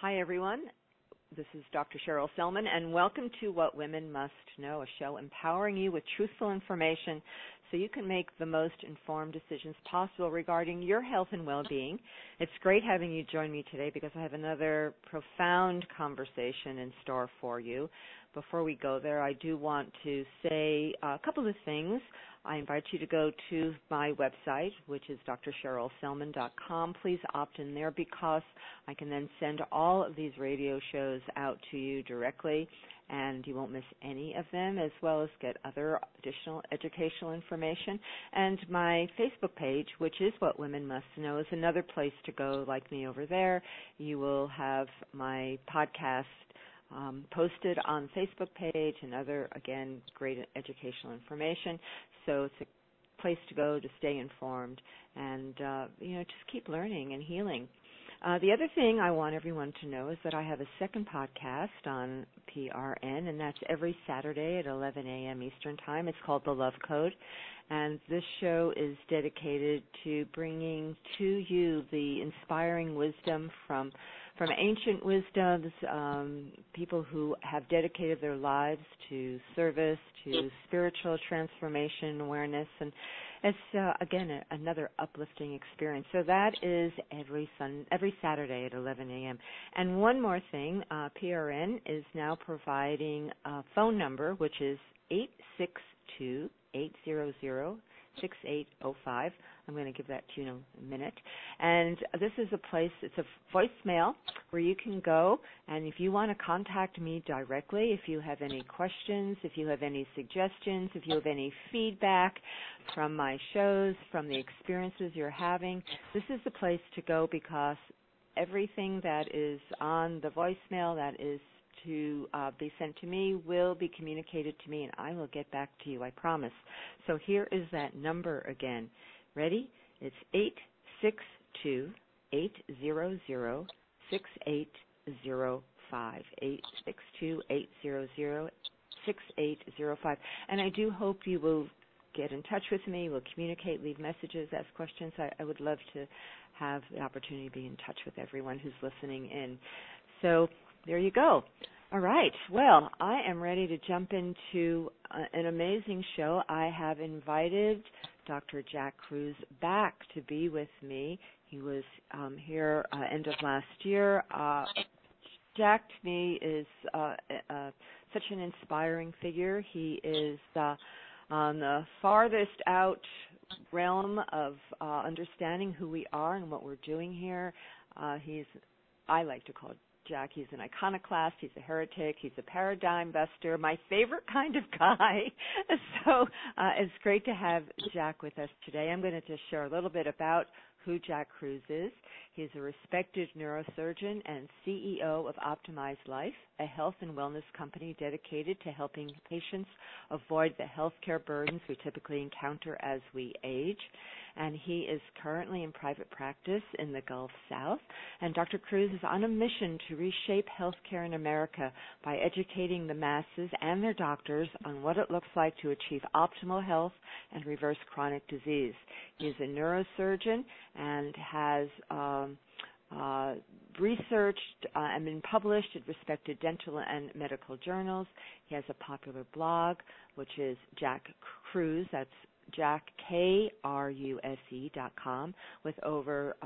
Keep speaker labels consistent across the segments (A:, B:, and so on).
A: Hi, everyone. This is Dr. Cheryl Selman, and welcome to What Women Must Know, a show empowering you with truthful information so you can make the most informed decisions possible regarding your health and well-being. It's great having you join me today because I have another profound conversation in store for you. Before we go there, I do want to say a couple of things. I invite you to go to my website, which is drcherylselman.com. Please opt in there because I can then send all of these radio shows out to you directly, and you won't miss any of them, as well as get other additional educational information. And my Facebook page, which is What Women Must Know, is another place to go. Like me over there, you will have my podcast posted on Facebook page and other, again, great educational information. So it's a place to go to stay informed and, just keep learning and healing. The other thing I want everyone to know is that I have a second podcast on PRN, and that's every Saturday at 11 a.m. Eastern Time. It's called The Love Code, and this show is dedicated to bringing to you the inspiring wisdom from ancient wisdoms, people who have dedicated their lives to service, to spiritual transformation, awareness, and it's, again, another uplifting experience. So that is every Saturday at 11 a.m. And one more thing, PRN is now providing a phone number, which is 862-800-6805. I'm going to give that to you in a minute. And this is a place, it's a voicemail where you can go, and if you want to contact me directly, if you have any questions, if you have any suggestions, if you have any feedback from my shows, from the experiences you're having, this is the place to go because everything that is on the voicemail that is to be sent to me will be communicated to me, and I will get back to you, I promise. So here is that number again. Ready? It's 862-800-6805. 862-800-6805. And I do hope you will get in touch with me, will communicate, leave messages, ask questions. I would love to have the opportunity to be in touch with everyone who's listening in. So there you go. All right. Well, I am ready to jump into an amazing show. I have invited Dr. Jack Kruse back to be with me. He was here end of last year. Jack, to me, is such an inspiring figure. He is on the farthest out realm of understanding who we are and what we're doing here. I like to call it Jack. He's an iconoclast. He's a heretic. He's a paradigm buster, my favorite kind of guy. So it's great to have Jack with us today. I'm going to just share a little bit about who Jack Kruse is. He's a respected neurosurgeon and CEO of Optimize Life, a health and wellness company dedicated to helping patients avoid the healthcare burdens we typically encounter as we age. And he is currently in private practice in the Gulf South. And Dr. Kruse is on a mission to reshape healthcare in America by educating the masses and their doctors on what it looks like to achieve optimal health and reverse chronic disease. He is a neurosurgeon and has researched and been published in respected dental and medical journals. He has a popular blog, which is Jack Kruse. That's JackKruse.com, with over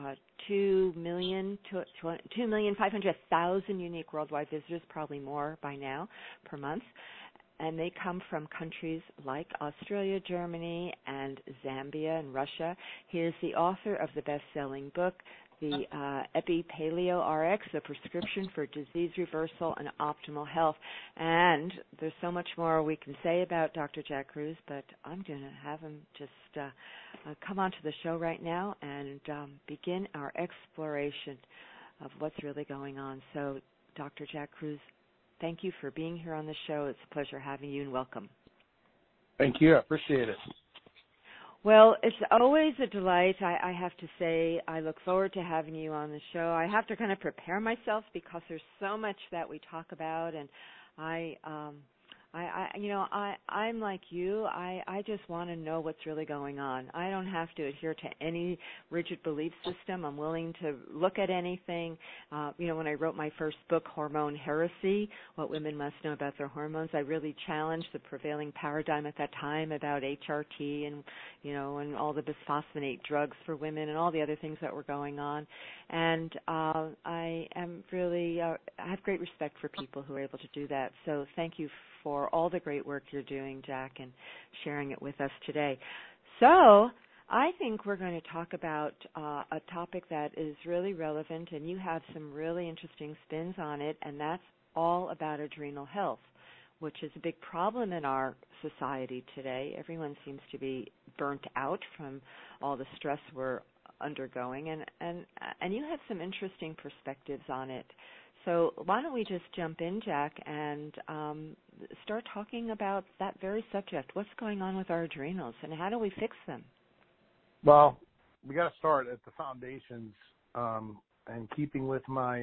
A: 2,500,000 unique worldwide visitors, probably more by now, per month. And they come from countries like Australia, Germany, and Zambia and Russia. He is the author of the best-selling book, the Epi-Paleo RX, a prescription for disease reversal and optimal health. And there's so much more we can say about Dr. Jack Kruse, but I'm going to have him just come onto the show right now and begin our exploration of what's really going on. So, Dr. Jack Kruse, thank you for being here on the show. It's a pleasure having you, and welcome.
B: Thank you. I appreciate it.
A: Well, it's always a delight. I have to say I look forward to having you on the show. I have to kind of prepare myself because there's so much that we talk about, and I I'm like you. I just want to know what's really going on. I don't have to adhere to any rigid belief system. I'm willing to look at anything. When I wrote my first book, Hormone Heresy, What Women Must Know About Their Hormones, I really challenged the prevailing paradigm at that time about HRT and all the bisphosphonate drugs for women and all the other things that were going on. And I am really, I have great respect for people who are able to do that. So thank you for all the great work you're doing, Jack, and sharing it with us today. So I think we're going to talk about a topic that is really relevant, and you have some really interesting spins on it, and that's all about adrenal health, which is a big problem in our society today. Everyone seems to be burnt out from all the stress we're undergoing, and you have some interesting perspectives on it. So why don't we just jump in, Jack, and start talking about that very subject. What's going on with our adrenals, and how do we fix them?
B: Well, we got to start at the foundations, and keeping with my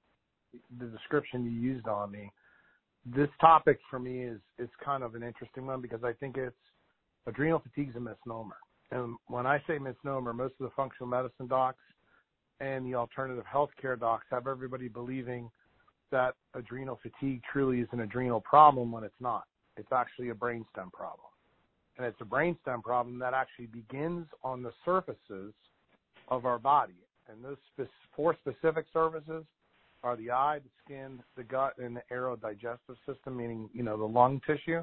B: the description you used on me. This topic for me is kind of an interesting one because I think adrenal fatigue is a misnomer. And when I say misnomer, most of the functional medicine docs and the alternative healthcare docs have everybody believing that adrenal fatigue truly is an adrenal problem when it's not. It's actually a brainstem problem. And it's a brainstem problem that actually begins on the surfaces of our body. And those four specific surfaces are the eye, the skin, the gut, and the aerodigestive system, meaning, the lung tissue.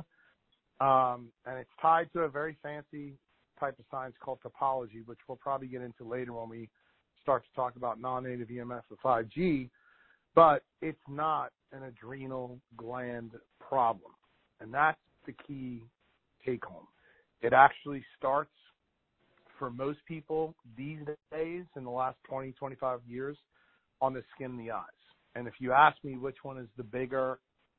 B: And it's tied to a very fancy type of science called topology, which we'll probably get into later when we start to talk about non-native EMF with 5G, but it's not an adrenal gland problem. And that's the key take home. It actually starts for most people these days in the last 20, 25 years on the skin and the eyes. And if you ask me which one is the bigger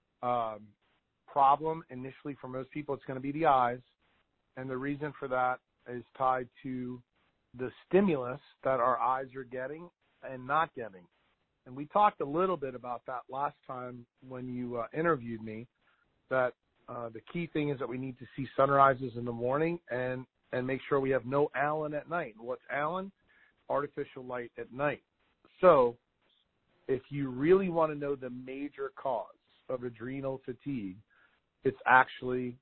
B: problem initially for most people, it's going to be the eyes. And the reason for that is tied to the stimulus that our eyes are getting and not getting. And we talked a little bit about that last time when you interviewed me, that the key thing is that we need to see sunrises in the morning and make sure we have no ALAN at night. What's ALAN? Artificial light at night. So if you really want to know the major cause of adrenal fatigue, it's actually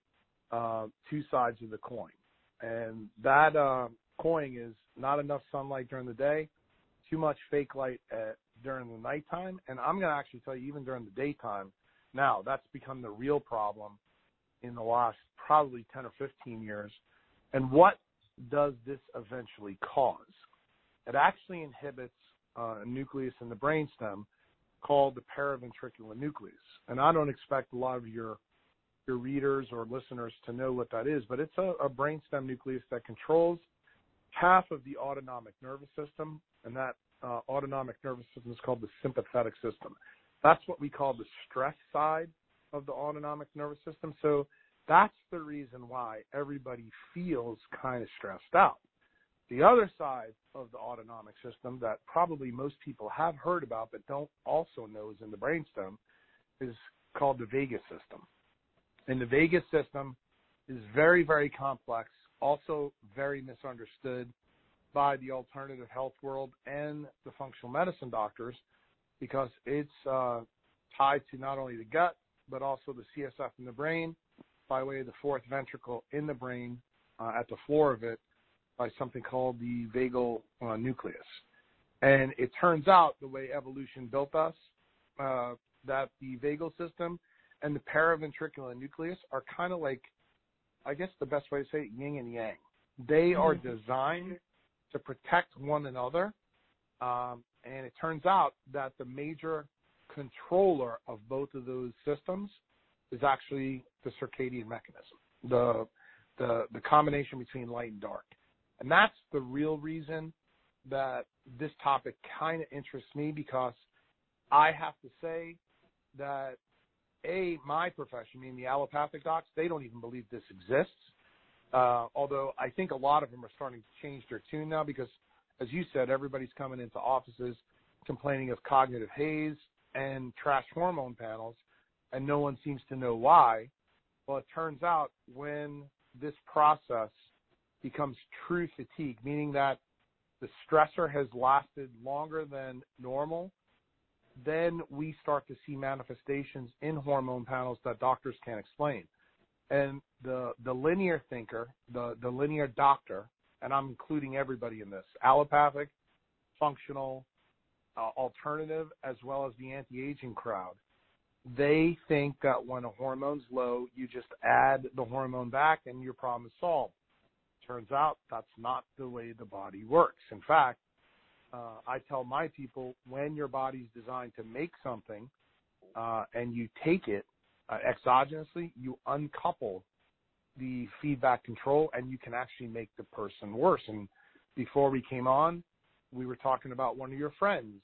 B: two sides of the coin. And that coin is not enough sunlight during the day, too much fake light during the nighttime, and I'm going to actually tell you even during the daytime. Now, that's become the real problem in the last probably 10 or 15 years. And what does this eventually cause? It actually inhibits a nucleus in the brainstem called the paraventricular nucleus. And I don't expect a lot of your readers or listeners to know what that is, but it's a brainstem nucleus that controls half of the autonomic nervous system, and that autonomic nervous system is called the sympathetic system. That's what we call the stress side of the autonomic nervous system. So that's the reason why everybody feels kind of stressed out. The other side of the autonomic system that probably most people have heard about but don't also know is in the brainstem is called the vagus system. And the vagus system is very, very complex, also very misunderstood by the alternative health world and the functional medicine doctors because it's tied to not only the gut but also the CSF in the brain by way of the fourth ventricle in the brain at the floor of it by something called the vagal nucleus. And it turns out the way evolution built us, that the vagal system and the paraventricular nucleus are kind of like, I guess the best way to say it, yin and yang. They are designed to protect one another, and it turns out that the major controller of both of those systems is actually the circadian mechanism, the combination between light and dark. And that's the real reason that this topic kind of interests me, because I have to say that, my profession, meaning the allopathic docs, they don't even believe this exists. Although I think a lot of them are starting to change their tune now because, as you said, everybody's coming into offices complaining of cognitive haze and trash hormone panels, and no one seems to know why. Well, it turns out when this process becomes true fatigue, meaning that the stressor has lasted longer than normal, then we start to see manifestations in hormone panels that doctors can't explain. And the linear thinker, the linear doctor, and I'm including everybody in this, allopathic, functional, alternative, as well as the anti-aging crowd, they think that when a hormone's low, you just add the hormone back and your problem is solved. Turns out that's not the way the body works. In fact, I tell my people, when your body's designed to make something and you take it exogenously, you uncouple the feedback control and you can actually make the person worse. And before we came on, we were talking about one of your friends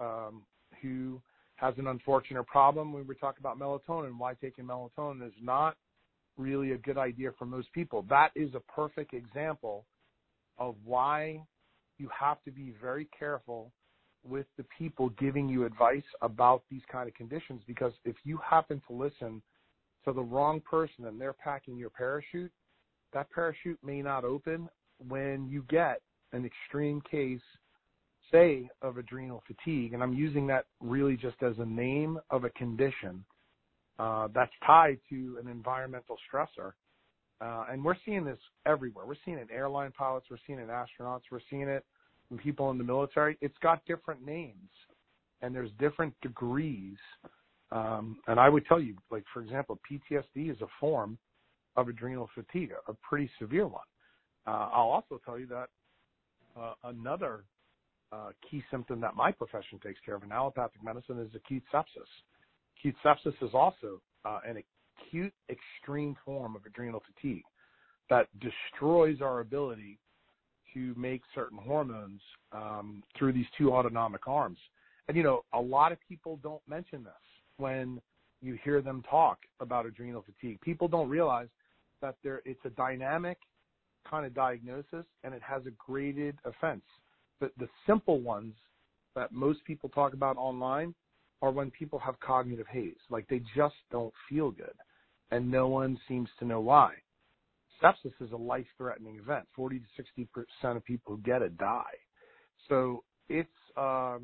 B: who has an unfortunate problem. We were talking about melatonin, why taking melatonin is not really a good idea for most people. That is a perfect example of why you have to be very careful with the people giving you advice about these kind of conditions, because if you happen to listen to the wrong person and they're packing your parachute, that parachute may not open when you get an extreme case, say, of adrenal fatigue. And I'm using that really just as a name of a condition that's tied to an environmental stressor. And we're seeing this everywhere. We're seeing it in airline pilots. We're seeing it in astronauts. We're seeing it in people in the military. It's got different names, and there's different degrees. And I would tell you, like, for example, PTSD is a form of adrenal fatigue, a pretty severe one. I'll also tell you that another key symptom that my profession takes care of in allopathic medicine is acute sepsis. Acute sepsis is also an acute extreme form of adrenal fatigue that destroys our ability to make certain hormones through these two autonomic arms. And, you know, a lot of people don't mention this when you hear them talk about adrenal fatigue. People don't realize that it's a dynamic kind of diagnosis, and it has a graded offense. But the simple ones that most people talk about online are when people have cognitive haze, like they just don't feel good, and no one seems to know why. Sepsis is a life-threatening event. 40 to 60% of people who get it die. So it's a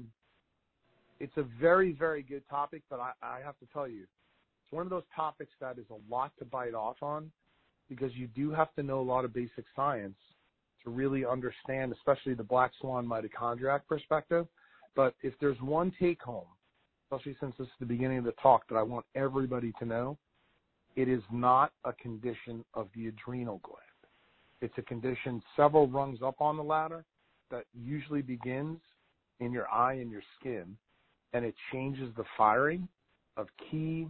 B: very, very good topic, but I have to tell you, it's one of those topics that is a lot to bite off on, because you do have to know a lot of basic science to really understand, especially the black swan mitochondriac perspective. But if there's one take home, especially since this is the beginning of the talk, that I want everybody to know, it is not a condition of the adrenal gland. It's a condition several rungs up on the ladder that usually begins in your eye and your skin, and it changes the firing of key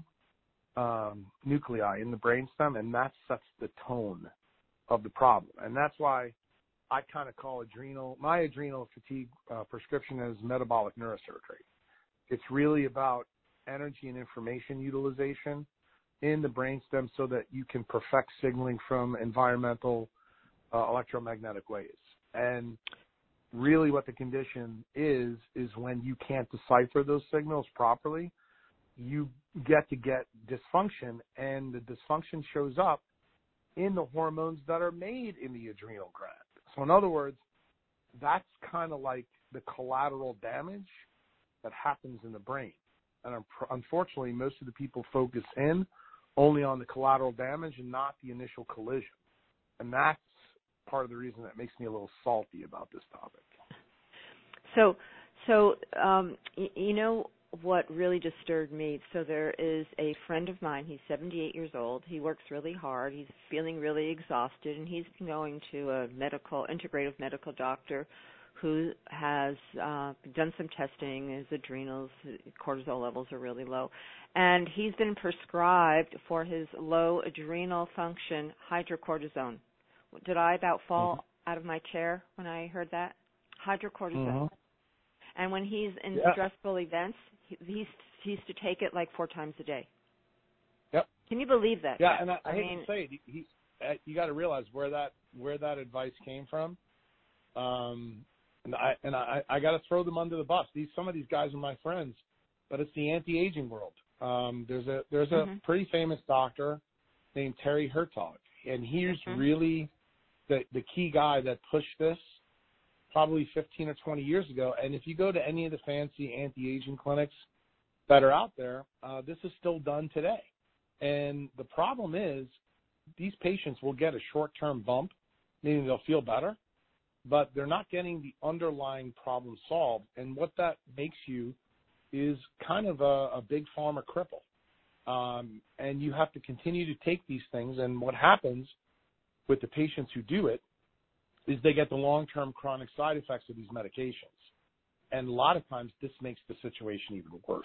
B: nuclei in the brainstem, and that sets the tone of the problem. And that's why I kind of call my adrenal fatigue prescription as metabolic neurosurgery. It's really about energy and information utilization in the brainstem so that you can perfect signaling from environmental electromagnetic waves. And really what the condition is when you can't decipher those signals properly, you get dysfunction, and the dysfunction shows up in the hormones that are made in the adrenal gland. So in other words, that's kind of like the collateral damage that happens in the brain. And unfortunately, most of the people focus in only on the collateral damage and not the initial collision. And that's part of the reason that makes me a little salty about this topic.
A: So you know what really disturbed me? So there is a friend of mine. He's 78 years old. He works really hard. He's feeling really exhausted, and he's been going to a integrative medical doctor who has done some testing. His adrenals, cortisol levels are really low. And he's been prescribed for his low adrenal function hydrocortisone. Did I about fall out of my chair when I heard that? Hydrocortisone. Mm-hmm. And when he's in stressful events, he used to take it like 4 times a day. Yep. Can you believe that?
B: Yeah, and I hate to say it, you got to realize where that advice came from. And I got to throw them under the bus. Some of these guys are my friends, but it's the anti-aging world. There's a pretty famous doctor named Terry Hertog, and he's
A: Mm-hmm.
B: really the key guy that pushed this probably 15 or 20 years ago. And if you go to any of the fancy anti-aging clinics that are out there, this is still done today. And the problem is these patients will get a short-term bump, meaning they'll feel better, but they're not getting the underlying problem solved. And what that makes you is kind of a big pharma cripple. And you have to continue to take these things. And what happens with the patients who do it is they get the long-term chronic side effects of these medications. And a lot of times this makes the situation even worse.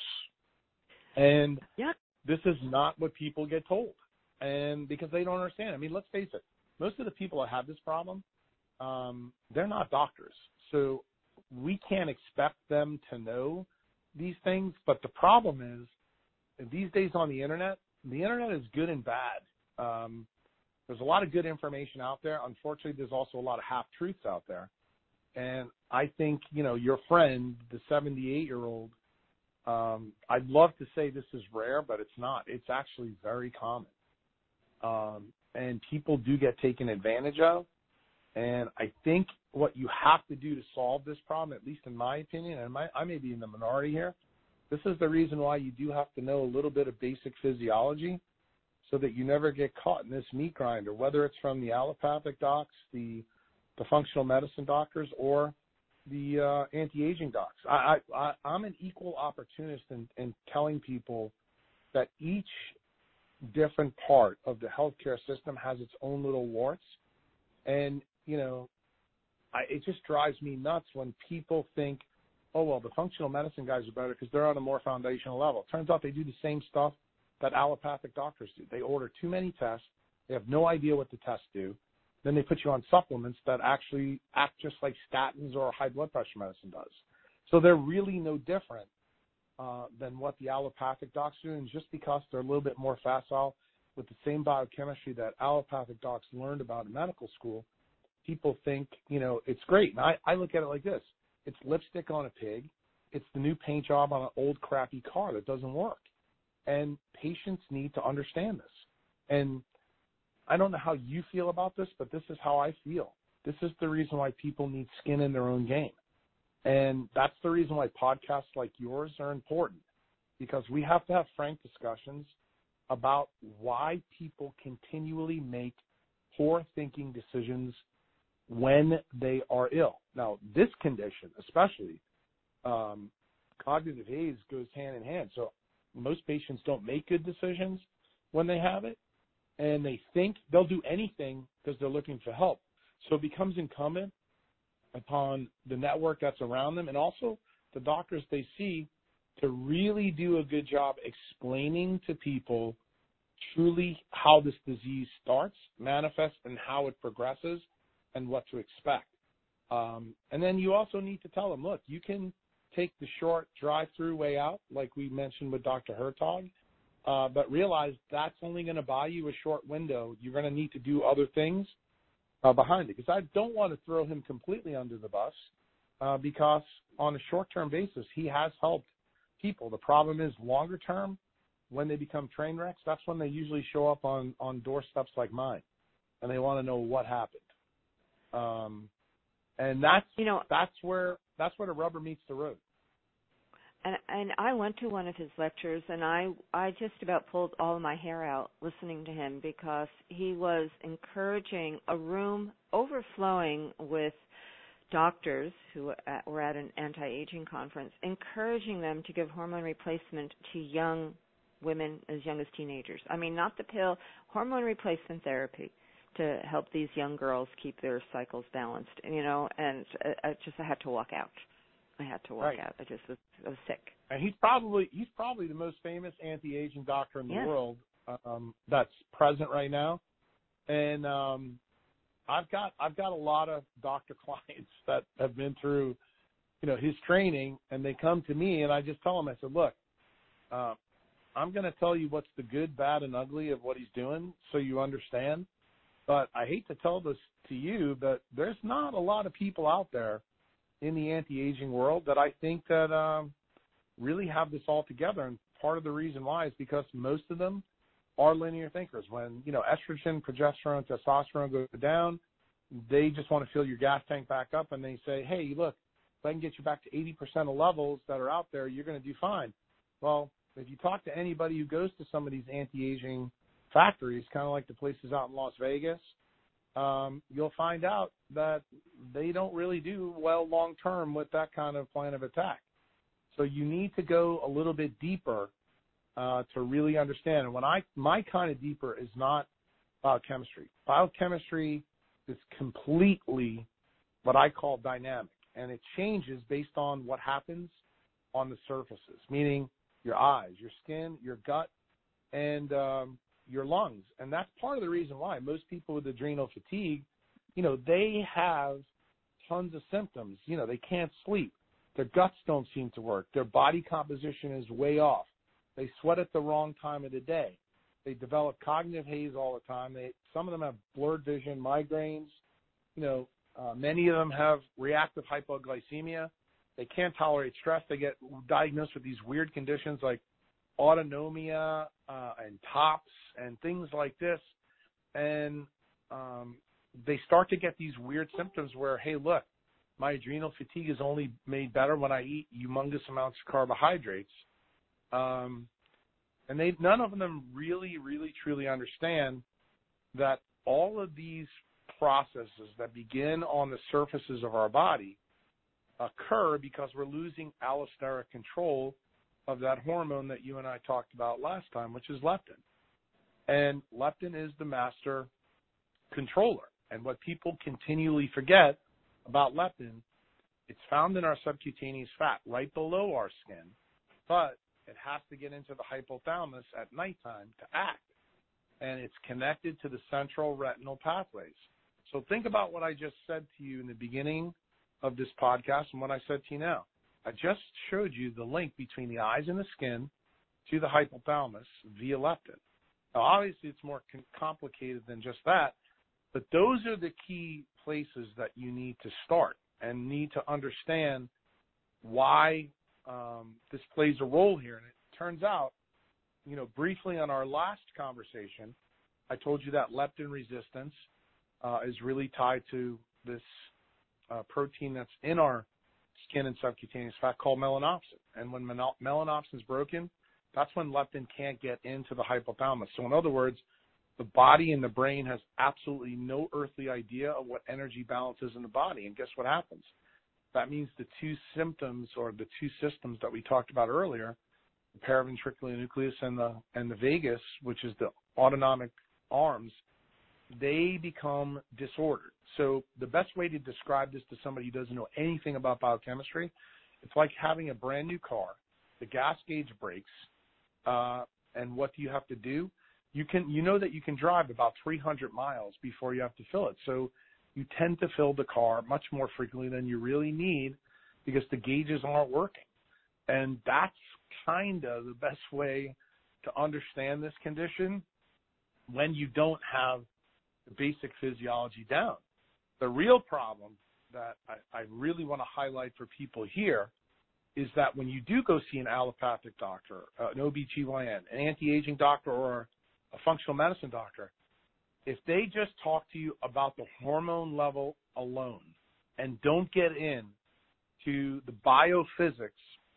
B: And this is not what people get told. And because they don't understand. I mean, let's face it. Most of the people that have this problem, they're not doctors. So we can't expect them to know these things. But the problem is, these days on the internet is good and bad. There's a lot of good information out there. Unfortunately, there's also a lot of half-truths out there. And I think, your friend, the 78-year-old, I'd love to say this is rare, but it's not. It's actually very common. And people do get taken advantage of. And I think what you have to do to solve this problem, at least in my opinion, and I may be in the minority here, this is the reason why you do have to know a little bit of basic physiology so that you never get caught in this meat grinder, whether it's from the allopathic docs, the functional medicine doctors, or the anti-aging docs. I'm an equal opportunist in telling people that each different part of the healthcare system has its own little warts. And, it just drives me nuts when people think, oh, well, the functional medicine guys are better because they're on a more foundational level. Turns out they do the same stuff that allopathic doctors do. They order too many tests. They have no idea what the tests do. Then they put you on supplements that actually act just like statins or high blood pressure medicine does. So they're really no different than what the allopathic docs do. And just because they're a little bit more facile with the same biochemistry that allopathic docs learned about in medical school, people think, it's great. And I look at it like this. It's lipstick on a pig. It's the new paint job on an old crappy car that doesn't work. And patients need to understand this. And I don't know how you feel about this, but this is how I feel. This is the reason why people need skin in their own game. And that's the reason why podcasts like yours are important, because we have to have frank discussions about why people continually make poor thinking decisions when they are ill. Now, this condition, especially, cognitive haze goes hand in hand. So most patients don't make good decisions when they have it, and they think they'll do anything because they're looking for help. So it becomes incumbent upon the network that's around them and also the doctors they see to really do a good job explaining to people truly how this disease starts, manifests, and how it progresses and what to expect. And then you also need to tell them, look, you can take the short drive-through way out, like we mentioned with Dr. Hertog, but realize that's only going to buy you a short window. You're going to need to do other things behind it, because I don't want to throw him completely under the bus because on a short-term basis, he has helped people. The problem is longer term, when they become train wrecks, that's when they usually show up on doorsteps like mine, and they want to know what happened. And that's where the rubber meets the road.
A: And I went to one of his lectures, and I just about pulled all of my hair out listening to him, because he was encouraging a room overflowing with doctors who were at an anti-aging conference, encouraging them to give hormone replacement to young women as young as teenagers. I mean, not the pill, hormone replacement therapy to help these young girls keep their cycles balanced, and I had to walk out. I had to walk out. I was sick.
B: And he's probably the most famous anti-aging doctor in the world that's present right now. And I've got a lot of doctor clients that have been through, his training, and they come to me, and I just tell them, I said, look, I'm going to tell you what's the good, bad, and ugly of what he's doing so you understand. But I hate to tell this to you, but there's not a lot of people out there in the anti-aging world that I think that really have this all together. And part of the reason why is because most of them are linear thinkers. When, estrogen, progesterone, testosterone go down, they just want to fill your gas tank back up, and they say, hey, look, if I can get you back to 80% of levels that are out there, you're going to do fine. Well, if you talk to anybody who goes to some of these anti-aging factories, kind of like the places out in Las Vegas, you'll find out that they don't really do well long-term with that kind of plan of attack. So you need to go a little bit deeper to really understand. And my kind of deeper is not biochemistry. Biochemistry is completely what I call dynamic, and it changes based on what happens on the surfaces, meaning your eyes, your skin, your gut, and your lungs. And that's part of the reason why most people with adrenal fatigue, they have tons of symptoms. They can't sleep. Their guts don't seem to work. Their body composition is way off. They sweat at the wrong time of the day. They develop cognitive haze all the time. Some of them have blurred vision, migraines. Many of them have reactive hypoglycemia. They can't tolerate stress. They get diagnosed with these weird conditions like autonomia and TOPS and things like this. And they start to get these weird symptoms where, hey, look, my adrenal fatigue is only made better when I eat humongous amounts of carbohydrates. And none of them really, really, truly understand that all of these processes that begin on the surfaces of our body occur because we're losing allosteric control of that hormone that you and I talked about last time, which is leptin. And leptin is the master controller. And what people continually forget about leptin, it's found in our subcutaneous fat right below our skin, but it has to get into the hypothalamus at nighttime to act. And it's connected to the central retinal pathways. So think about what I just said to you in the beginning of this podcast and what I said to you now. I just showed you the link between the eyes and the skin to the hypothalamus via leptin. Now, obviously, it's more complicated than just that, but those are the key places that you need to start and need to understand why this plays a role here. And it turns out, briefly on our last conversation, I told you that leptin resistance is really tied to this protein that's in our skin and subcutaneous fat called melanopsin. And when melanopsin is broken, that's when leptin can't get into the hypothalamus. So in other words, the body and the brain has absolutely no earthly idea of what energy balance is in the body. And guess what happens? That means the two symptoms or the two systems that we talked about earlier, the paraventricular nucleus and the vagus, which is the autonomic arms, they become disordered. So the best way to describe this to somebody who doesn't know anything about biochemistry, it's like having a brand new car. The gas gauge breaks, and what do you have to do? You know that you can drive about 300 miles before you have to fill it. So you tend to fill the car much more frequently than you really need because the gauges aren't working. And that's kind of the best way to understand this condition when you don't have the basic physiology down. The real problem that I really want to highlight for people here is that when you do go see an allopathic doctor, an OBGYN, an anti-aging doctor, or a functional medicine doctor, if they just talk to you about the hormone level alone and don't get in to the biophysics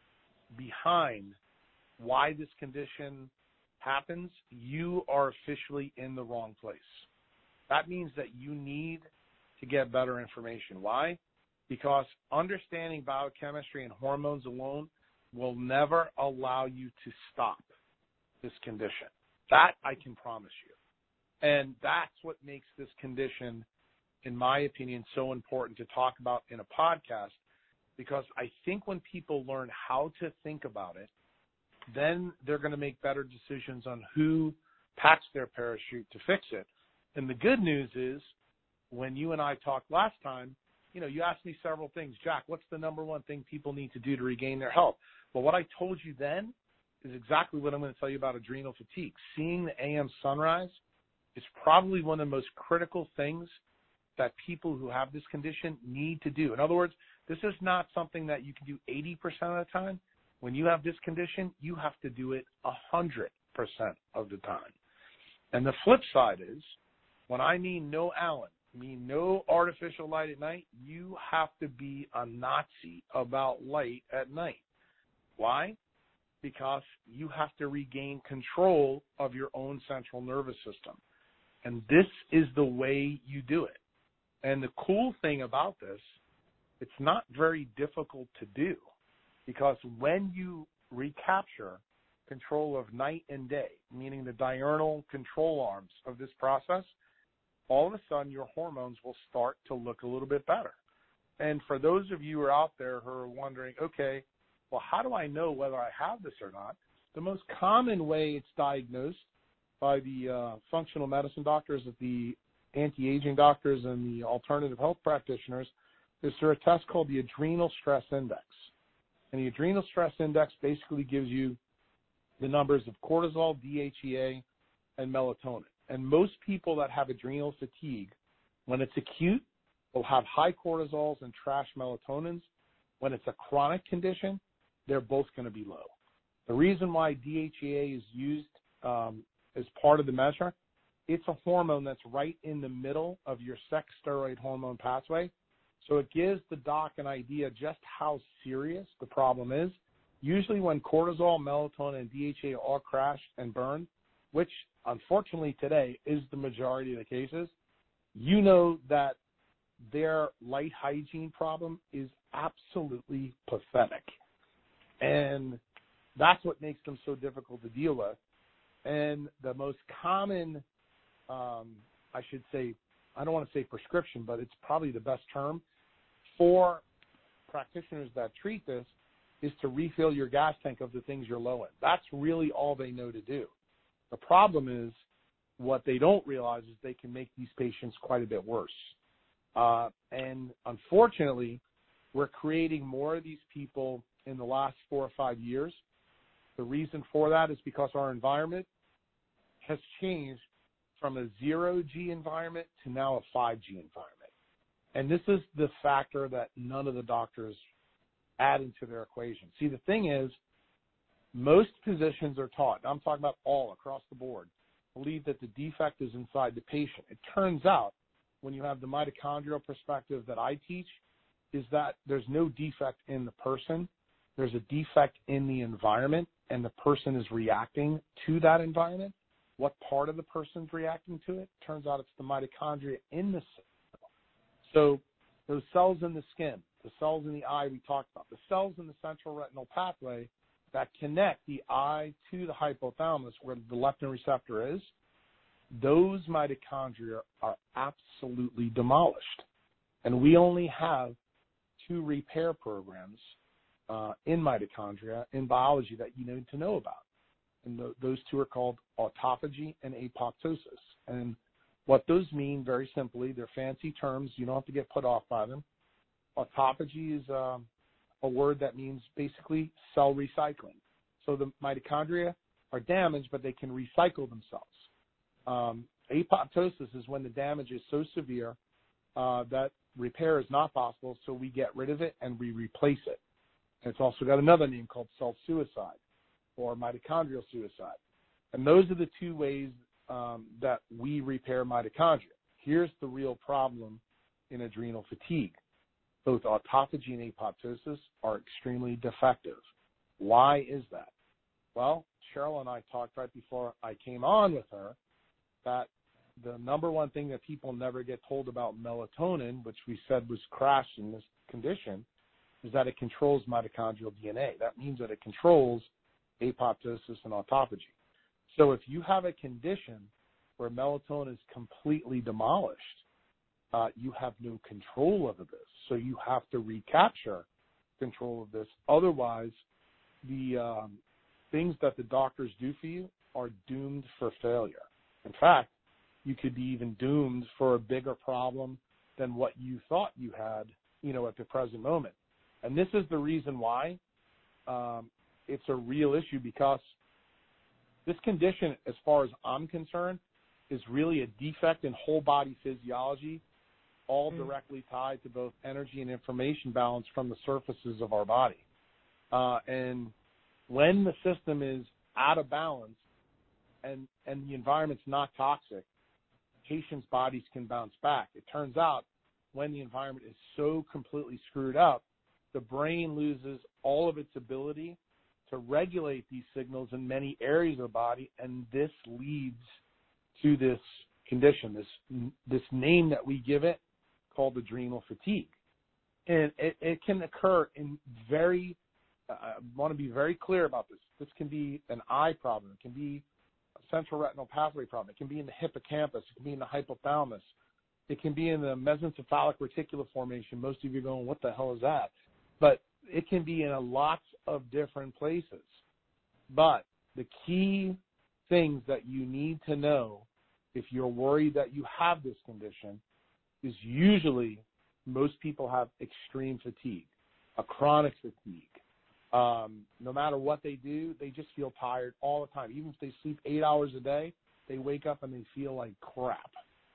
B: behind why this condition happens, you are officially in the wrong place. That means that you need to get better information. Why? Because understanding biochemistry and hormones alone will never allow you to stop this condition. That I can promise you. And that's what makes this condition, in my opinion, so important to talk about in a podcast, because I think when people learn how to think about it, then they're going to make better decisions on who packs their parachute to fix it. And the good news is, when you and I talked last time, you asked me several things. Jack, what's the number one thing people need to do to regain their health? Well, what I told you then is exactly what I'm going to tell you about adrenal fatigue. Seeing the AM sunrise is probably one of the most critical things that people who have this condition need to do. In other words, this is not something that you can do 80% of the time. When you have this condition, you have to do it 100% of the time. And the flip side is, when I mean no Allen, I mean no artificial light at night, you have to be a Nazi about light at night. Why? Because you have to regain control of your own central nervous system. And this is the way you do it. And the cool thing about this, it's not very difficult to do, because when you recapture control of night and day, meaning the diurnal control arms of this process, all of a sudden your hormones will start to look a little bit better. And for those of you who are out there who are wondering, okay, well, how do I know whether I have this or not? The most common way it's diagnosed by the functional medicine doctors, the anti-aging doctors, and the alternative health practitioners is through a test called the adrenal stress index. And the adrenal stress index basically gives you the numbers of cortisol, DHEA, and melatonin. And most people that have adrenal fatigue, when it's acute, will have high cortisols and trash melatonins. When it's a chronic condition, they're both going to be low. The reason why DHEA is used as part of the measure, it's a hormone that's right in the middle of your sex steroid hormone pathway. So it gives the doc an idea just how serious the problem is. Usually when cortisol, melatonin, and DHEA all crash and burn, which unfortunately today is the majority of the cases, you know that their light hygiene problem is absolutely pathetic. And that's what makes them so difficult to deal with. And the most common, I should say, I don't want to say prescription, but it's probably the best term for practitioners that treat this, is to refill your gas tank of the things you're low in. That's really all they know to do. The problem is, what they don't realize is they can make these patients quite a bit worse. And unfortunately, we're creating more of these people in the last 4 or 5 years. The reason for that is because our environment has changed from a 0G environment to now a 5G environment. And this is the factor that none of the doctors add into their equation. See, the thing is, most physicians are taught, I'm talking about all across the board, believe that the defect is inside the patient. It turns out, when you have the mitochondrial perspective that I teach, is that there's no defect in the person. There's a defect in the environment, and the person is reacting to that environment. What part of the person's reacting to it? Turns out it's the mitochondria in the cell. So those cells in the skin, the cells in the eye we talked about, the cells in the central retinal pathway that connect the eye to the hypothalamus where the leptin receptor is, those mitochondria are absolutely demolished. And we only have 2 repair programs in mitochondria in biology that you need to know about. And those 2 are called autophagy and apoptosis. And what those mean, very simply, they're fancy terms. You don't have to get put off by them. Autophagy is a word that means basically cell recycling. So the mitochondria are damaged, but they can recycle themselves. Apoptosis is when the damage is so severe that repair is not possible, so we get rid of it and we replace it. And it's also got another name called cell suicide or mitochondrial suicide. And those are the 2 ways that we repair mitochondria. Here's the real problem in adrenal fatigue. Both autophagy and apoptosis are extremely defective. Why is that? Well, Cheryl and I talked right before I came on with her that the number one thing that people never get told about melatonin, which we said was crashed in this condition, is that it controls mitochondrial DNA. That means that it controls apoptosis and autophagy. So if you have a condition where melatonin is completely demolished, you have no control over this. So you have to recapture control of this. Otherwise, the things that the doctors do for you are doomed for failure. In fact, you could be even doomed for a bigger problem than what you thought you had, at the present moment. And this is the reason why it's a real issue, because this condition, as far as I'm concerned, is really a defect in whole body physiology, all directly tied to both energy and information balance from the surfaces of our body. And when the system is out of balance, and the environment's not toxic, patients' bodies can bounce back. It turns out when the environment is so completely screwed up, the brain loses all of its ability to regulate these signals in many areas of the body, and this leads to this condition, this name that we give it called adrenal fatigue. And it can occur in I want to be very clear about this. This can be an eye problem. It can be a central retinal pathway problem. It can be in the hippocampus. It can be in the hypothalamus. It can be in the mesencephalic reticular formation. Most of you are going, what the hell is that? But it can be in lots of different places. But the key things that you need to know if you're worried that you have this condition is usually most people have extreme fatigue, a chronic fatigue. No matter what they do, they just feel tired all the time. Even if they sleep 8 hours a day, they wake up and they feel like crap.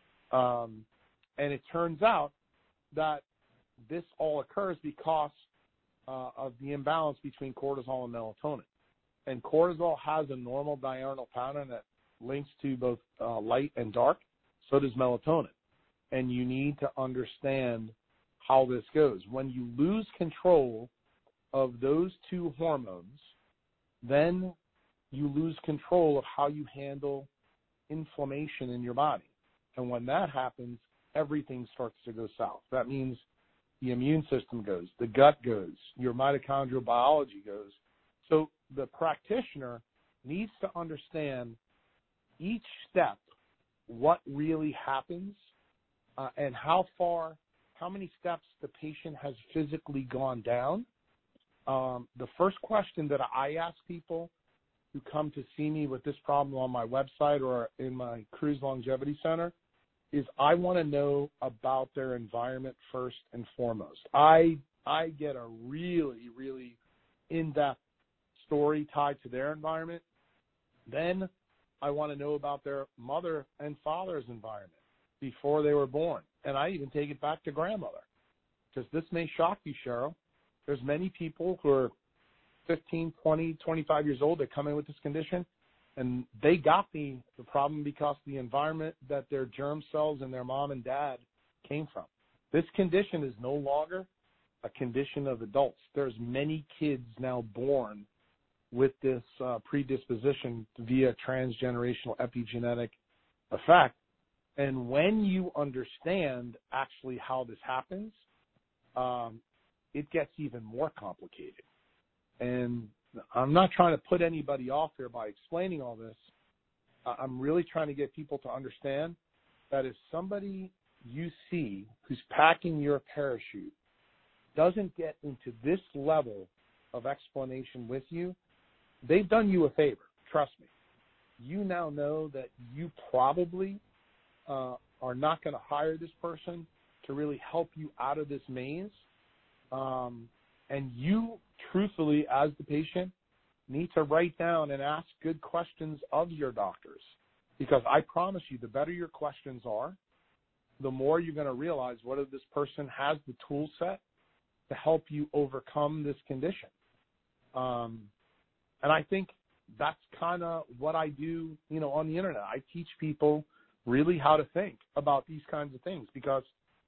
B: And it turns out that this all occurs because of the imbalance between cortisol and melatonin. And cortisol has a normal diurnal pattern that links to both light and dark. So does melatonin. And you need to understand how this goes. When you lose control of those two hormones, then you lose control of how you handle inflammation in your body. And when that happens, everything starts to go south. That means the immune system goes, the gut goes, your mitochondrial biology goes. So the practitioner needs to understand each step, what really happens, and how many steps the patient has physically gone down. The first question that I ask people who come to see me with this problem on my website or in my Cruise Longevity Center is I want to know about their environment first and foremost. I get a really, really in-depth story tied to their environment. Then I want to know about their mother and father's environment before they were born. And I even take it back to grandmother, because this may shock you, Cheryl. There's many people who are 15, 20, 25 years old that come in with this condition, and they got the problem because the environment that their germ cells and their mom and dad came from. This condition is no longer a condition of adults. There's many kids now born with this predisposition via transgenerational epigenetic effect. And when you understand actually how this happens, it gets even more complicated. And I'm not trying to put anybody off here by explaining all this. I'm really trying to get people to understand that if somebody you see who's packing your parachute doesn't get into this level of explanation with you, they've done you a favor. Trust me. You now know that you probably are not going to hire this person to really help you out of this maze. And you, truthfully, as the patient, need to write down and ask good questions of your doctors. Because I promise you, the better your questions are, the more you're going to realize whether this person has the tool set to help you overcome this condition. And I think that's kind of what I do, on the internet. I teach people really how to think about these kinds of things, because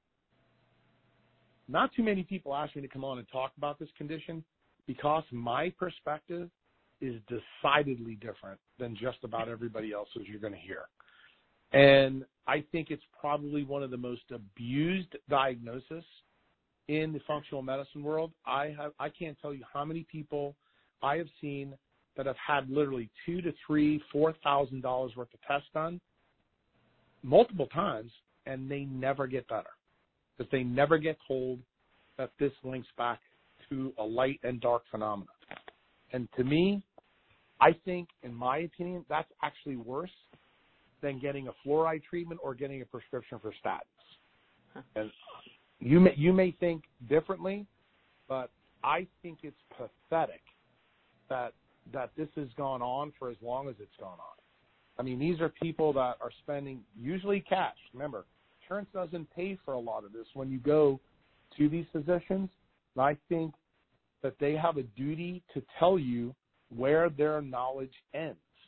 B: not too many people ask me to come on and talk about this condition, because my perspective is decidedly different than just about everybody else's you're going to hear. And I think it's probably one of the most abused diagnoses in the functional medicine world. I can't tell you how many people I have seen that have had literally $2,000 to $3,000, $4,000 worth of tests done multiple times, and they never get better, because they never get told that this links back to a light and dark phenomena. And to me, I think, in my opinion, that's actually worse than getting a fluoride treatment or getting a prescription for statins. And you may think differently, but I think it's pathetic that this has gone on for as long as it's gone on. I mean, these are people that are spending usually cash. Remember, insurance doesn't pay for a lot of this when you go to these physicians. And I think that they have a duty to tell you where their knowledge ends.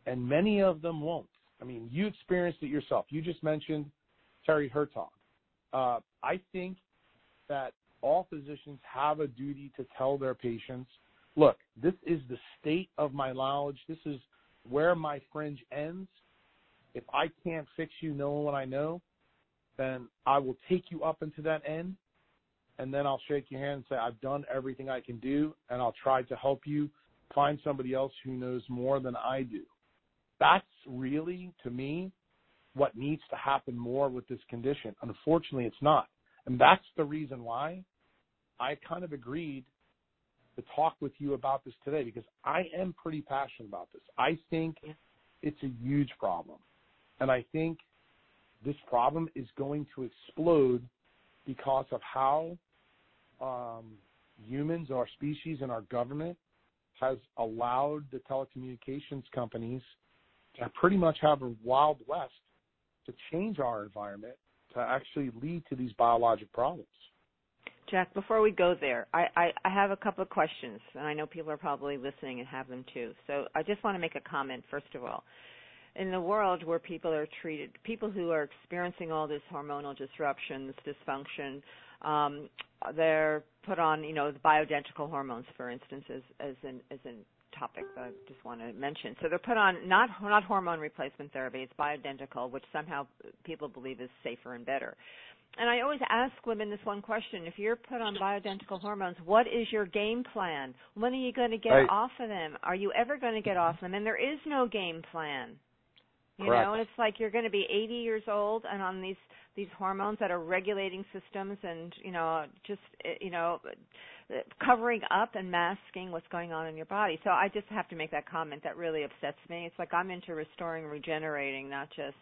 B: and many of them won't. I mean, you experienced it yourself. You just mentioned Terry Hertog. I think that all physicians have a duty to tell their patients, look, this is the state of my knowledge. This is where my fringe ends. If I can't fix you knowing what I know, then I will take you up into that end, and then I'll shake your hand and say, I've done everything I can do, and I'll try to help you find somebody else who knows more than I do. That's really, to me, what needs to happen more with this condition. Unfortunately, it's not. And that's the reason why I kind of agreed to talk with you about this today, because I am pretty passionate about this. I think it's a huge problem. And I think this problem is going to explode because of how humans, our species, and our government has allowed the telecommunications companies to pretty much have a Wild West to change our environment to actually lead to these biologic problems.
A: Jack, before we go there, I have a couple of questions, and I know people are probably listening and have them too. So I just want to make a comment, first of all. In the world where people are treated, people who are experiencing all this hormonal disruption, this dysfunction, they're put on, the bioidentical hormones, for instance, as an topic that I just want to mention. So they're put on not hormone replacement therapy, it's bioidentical, which somehow people believe is safer and better. And I always ask women this one question: if you're put on bioidentical hormones, what is your game plan? When are you going to get off of them? Are you ever going to get off them? And there is no game plan. You know, and it's like you're going to be 80 years old and on these hormones that are regulating systems and, covering up and masking what's going on in your body. So I just have to make that comment. That really upsets me. It's like I'm into restoring, regenerating, not just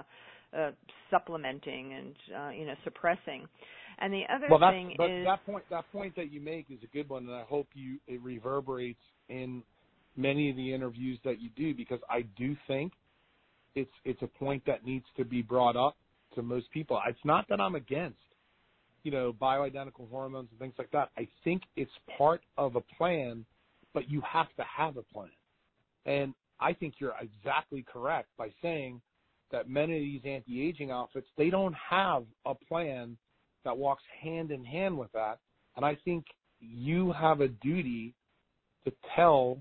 A: supplementing and, suppressing. And the other thing is... That point that you make is a good one, and I hope it reverberates in many of the interviews that you do, because I do think it's a point that needs to be brought up to most people. It's not that I'm against, bioidentical hormones and things like that. I think it's part of a plan, but you have to have a plan. And I think you're exactly correct by saying that many of these anti-aging outfits, they don't have a plan that walks hand in hand with that. And I think you have a duty to tell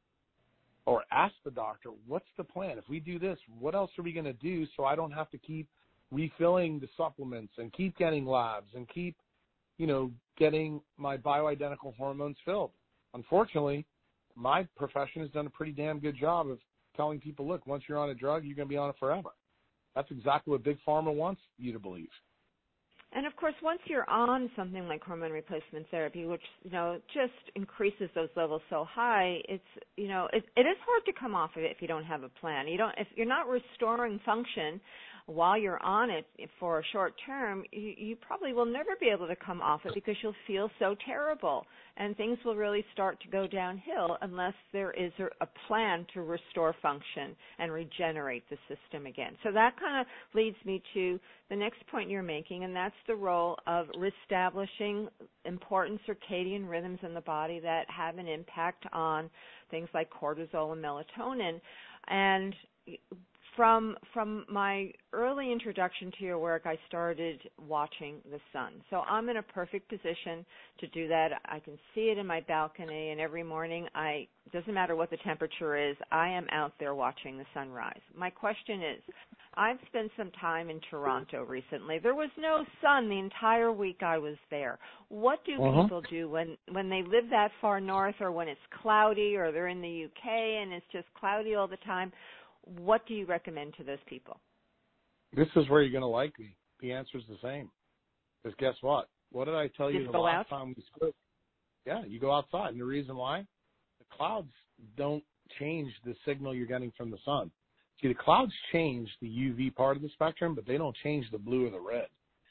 A: or ask the doctor, what's the plan? If we do this, what else are we going to do so I don't have to keep refilling the supplements and keep getting labs and keep, getting my bioidentical hormones filled? Unfortunately, my profession has done a pretty damn good job of telling people, look, once you're on a drug, you're going to be on it forever. That's exactly what Big Pharma wants you to believe. And, of course, once you're on something like hormone replacement therapy, which, just increases those levels so high, it is hard to come off of it if you don't have a plan. If you're not restoring function while you're on it for a short term, you probably will never be able to come off it because you'll feel so terrible. And things will really start to go downhill unless there is a plan to restore function and regenerate the system again. So that kind of leads me to the next point you're making, and that's the role of reestablishing important circadian rhythms in the body that have an impact on things like cortisol and melatonin. And from my early introduction to your work, I started watching the sun. So I'm in a perfect position to do that. I can see it in my balcony, and every morning, doesn't matter what the temperature is, I am out there watching the sunrise. My question is, I've spent some time in Toronto recently. There was no sun the entire week I was there. What do people do when they live that far north, or when it's cloudy, or they're in the UK and it's just cloudy all the time? What do you recommend to those people? This is where you're going to like me. The answer is the same. Because guess what? What did I tell you the last time we spoke? Yeah, you go outside. And the reason why? The clouds don't change the signal you're getting from the sun. See, the clouds change the UV part of the spectrum, but they don't change the blue or the red.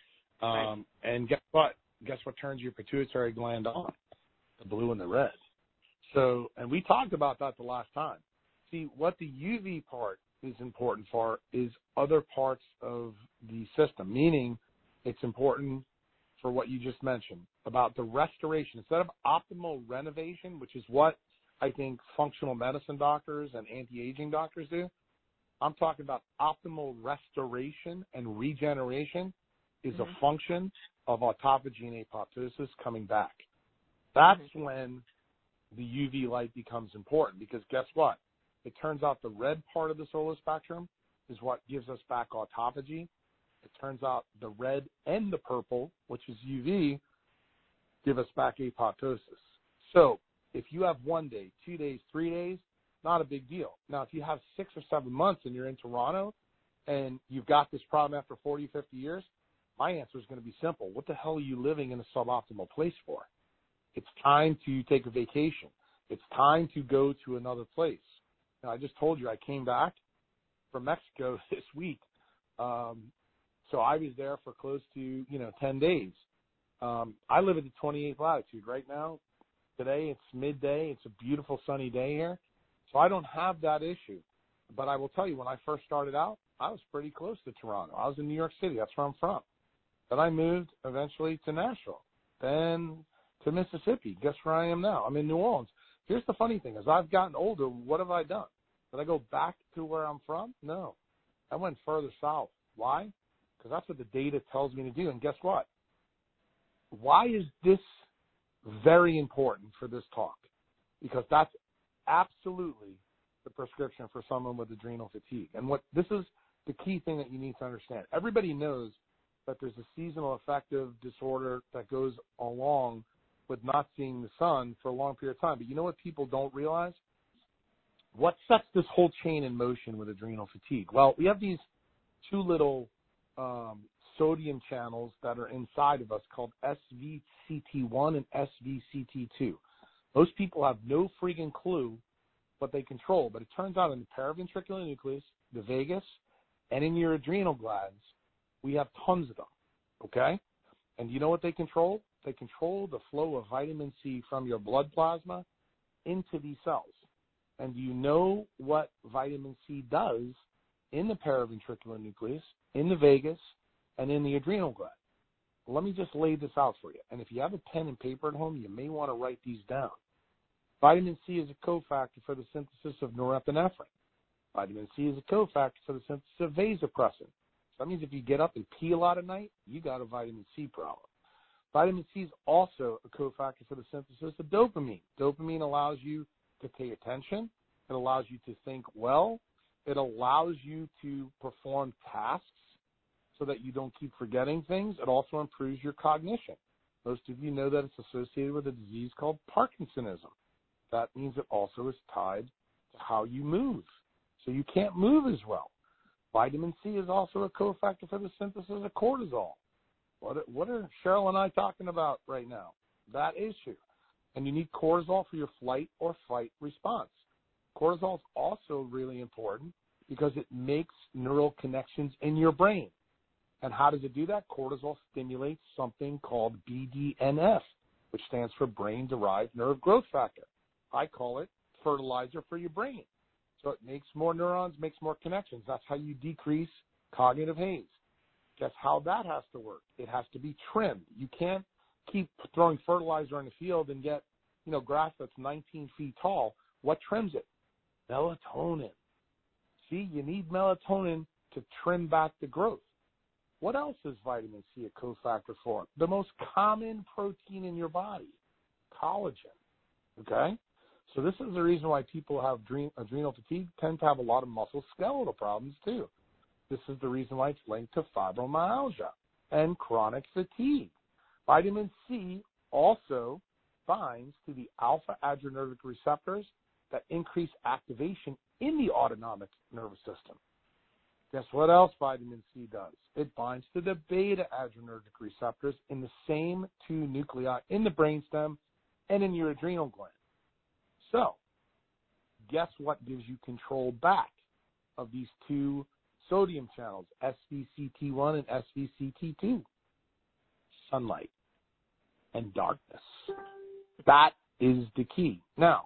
A: And guess what? Guess what turns your pituitary gland on? The blue and the red. So, and we talked about that the last time. See, what the UV part is important for is other parts of the system, meaning it's important for what you just mentioned about the restoration. Instead of optimal renovation, which is what
B: I think functional medicine doctors and anti-aging doctors do. I'm talking about optimal restoration and regeneration is a function of autophagy and apoptosis coming back. That's when the UV light becomes important, because guess what? It turns out the red part of the solar spectrum is what gives us back autophagy. It turns out the red and the purple, which is UV, give us back apoptosis. So if you have 1 day, 2 days, 3 days, not a big deal. Now, if you have 6 or 7 months and you're in Toronto and you've got this problem after 40, 50 years, my answer is going to be simple. What the hell are you living in a suboptimal place for? It's time to take a vacation. It's time to go to another place. Now, I just told you I came back from Mexico this week. So I was there for close to, 10 days. I live at the 28th latitude right now. Today it's midday. It's a beautiful sunny day here. So I don't have that issue. But I will tell you, when I first started out, I was pretty close to Toronto. I was in New York City. That's where I'm from. Then I moved eventually to Nashville, then to Mississippi. Guess where I am now? I'm in New Orleans. Here's the funny thing. As I've gotten older, what have I done? Did I go back to where I'm from? No. I went further south. Why? Because that's what the data tells me to do. And guess what? Why is this very important for this talk? Because that's absolutely the prescription for someone with adrenal fatigue. And this is the key thing that you need to understand. Everybody knows that there's a seasonal affective disorder that goes along with not seeing the sun for a long period of time. But you know what people don't realize? What sets this whole chain in motion with adrenal fatigue? Well, we have these two little sodium channels that are inside of us called SVCT1 and SVCT2. Most people have no freaking clue what they control, but it turns out in the paraventricular nucleus, the vagus, and in your adrenal glands, we have tons of them, okay? And you know what they control? They control the flow of vitamin C from your blood plasma into these cells. And do you know what vitamin C does in the paraventricular nucleus, in the vagus, and in the adrenal gland? Well, let me just lay this out for you. And if you have a pen and paper at home, you may want to write these down. Vitamin C is a cofactor for the synthesis of norepinephrine. Vitamin C is a cofactor for the synthesis of vasopressin. So that means if you get up and pee a lot at night, you got a vitamin C problem. Vitamin C is also a cofactor for the synthesis of dopamine. Dopamine allows you to pay attention. It allows you to think well. It allows you to perform tasks so that you don't keep forgetting things. It also improves your cognition. Most of you know that it's associated with a disease called Parkinsonism. That means it also is tied to how you move. So you can't move as well. Vitamin C is also a cofactor for the synthesis of cortisol. What are Cheryl and I talking about right now? That issue. And you need cortisol for your flight or fight response. Cortisol is also really important because it makes neural connections in your brain. And how does it do that? Cortisol stimulates something called BDNF, which stands for brain-derived nerve growth factor. I call it fertilizer for your brain. So it makes more neurons, makes more connections. That's how you decrease cognitive haze. Guess how that has to work? It has to be trimmed. You can't keep throwing fertilizer in the field and get, grass that's 19 feet tall. What trims it? Melatonin. See, you need melatonin to trim back the growth. What else is vitamin C a cofactor for? The most common protein in your body, collagen. Okay? So this is the reason why people who have adrenal fatigue tend to have a lot of musculoskeletal problems too. This is the reason why it's linked to fibromyalgia and chronic fatigue. Vitamin C also binds to the alpha-adrenergic receptors that increase activation in the autonomic nervous system. Guess what else vitamin C does? It binds to the beta-adrenergic receptors in the same two nuclei in the brainstem and in your adrenal gland. So, guess what gives you control back of these two sodium channels, SVCT1 and SVCT2? Sunlight and darkness. That is the key. Now,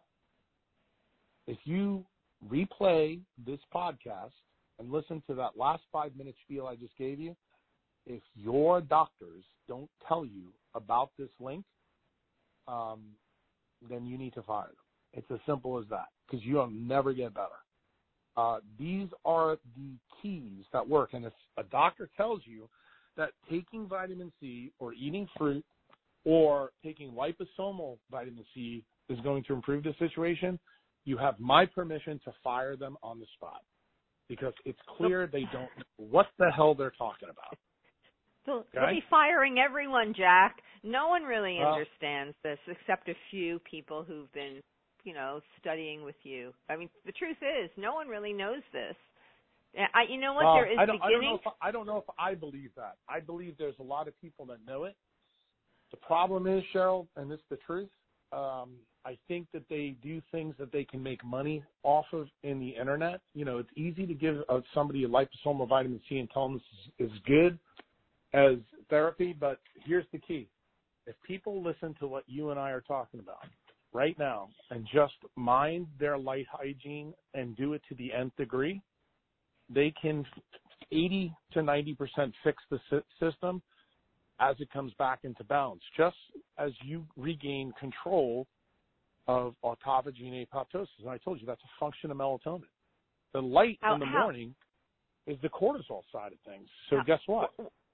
B: if you replay this podcast and listen to that last 5-minute spiel I just gave you, if your doctors don't tell you about this link, then you need to fire them. It's as simple as that, because you'll never get better. These are the keys that work. And if a doctor tells you that taking vitamin C or eating fruit or taking liposomal vitamin C is going to improve the situation, you have my permission to fire them on the spot, because it's clear they don't know what the hell they're talking about.
A: They'll be firing everyone, Jack. No one really understands this except a few people who've been, studying with you. I mean, the truth is, no one really knows this. You know what? There is beginning.
B: I don't know if I believe that. I believe there's a lot of people that know it. The problem is, Cheryl, and this is the truth, I think that they do things that they can make money off of in the internet. It's easy to give somebody a liposomal vitamin C and tell them this is good as therapy, but here's the key. If people listen to what you and I are talking about right now and just mind their light hygiene and do it to the nth degree, they can 80 to 90% fix the system as it comes back into balance, just as you regain control of autophagy and apoptosis. And I told you that's a function of melatonin. The light in the morning is the cortisol side of things. So guess what?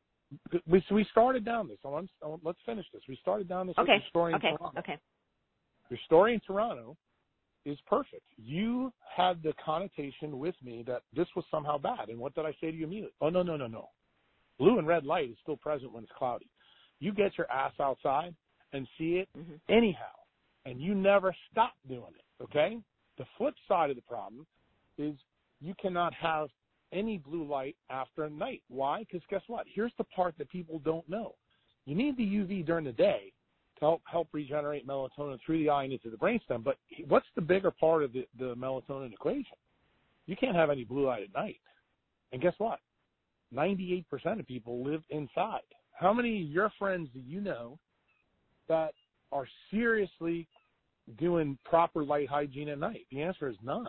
B: We started down this. Let's finish this. We started down this with your story in Toronto.
A: Okay.
B: Your story in Toronto is perfect. You had the connotation with me that this was somehow bad. And what did I say to you immediately? Oh, no. Blue and red light is still present when it's cloudy. You get your ass outside and see it anyhow, and you never stop doing it, okay? The flip side of the problem is you cannot have any blue light after night. Why? Because guess what? Here's the part that people don't know. You need the UV during the day to help regenerate melatonin through the eye and into the brainstem, but what's the bigger part of the melatonin equation? You can't have any blue light at night. And guess what? 98% of people live inside. How many of your friends do you know that are seriously doing proper light hygiene at night? The answer is none.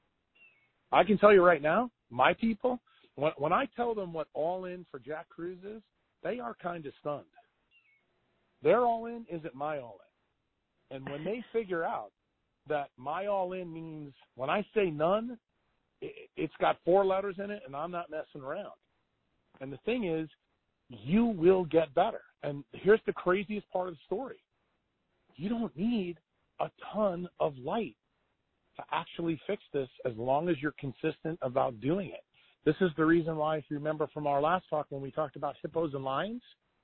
B: I can tell you right now, my people, when I tell them what all in for Jack Kruse is, they are kind of stunned. Their all in isn't my all in. And when they figure out that my all in means, when I say none, it's got 4 letters in it and I'm not messing around. And the thing is, you will get better. And here's the craziest part of the story. You don't need a ton of light to actually fix this as long as you're consistent about doing it. This is the reason why, if you remember from our last talk when we talked about hippos and lions,